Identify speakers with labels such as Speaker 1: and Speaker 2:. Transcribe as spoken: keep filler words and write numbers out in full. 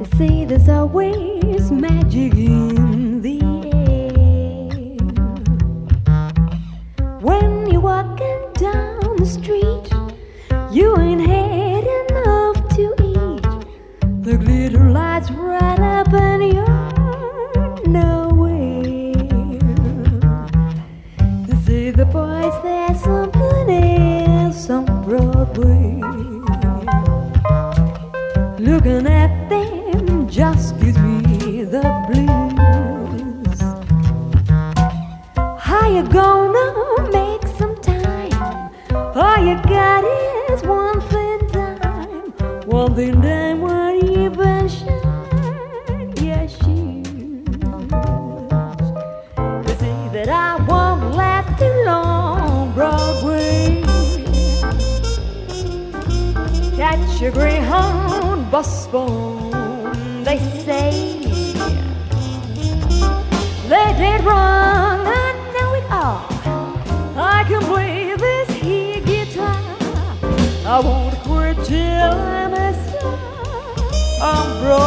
Speaker 1: say there's always magic in the air. When you're walking down the street, you ain't had enough to eat. The glitter lights right up and you're nowhere. They say the boys, there's something else on Broadway. Looking at them just gives me the blues. How you gonna make some time? All you got is one thing time. One thing time won't even shine your shoes. They say that I won't last too long, Broadway. Catch a Greyhound bus phone, they say. They did wrong, I know it all. I can play this here guitar. I won't quit till I'm a star on Broadway.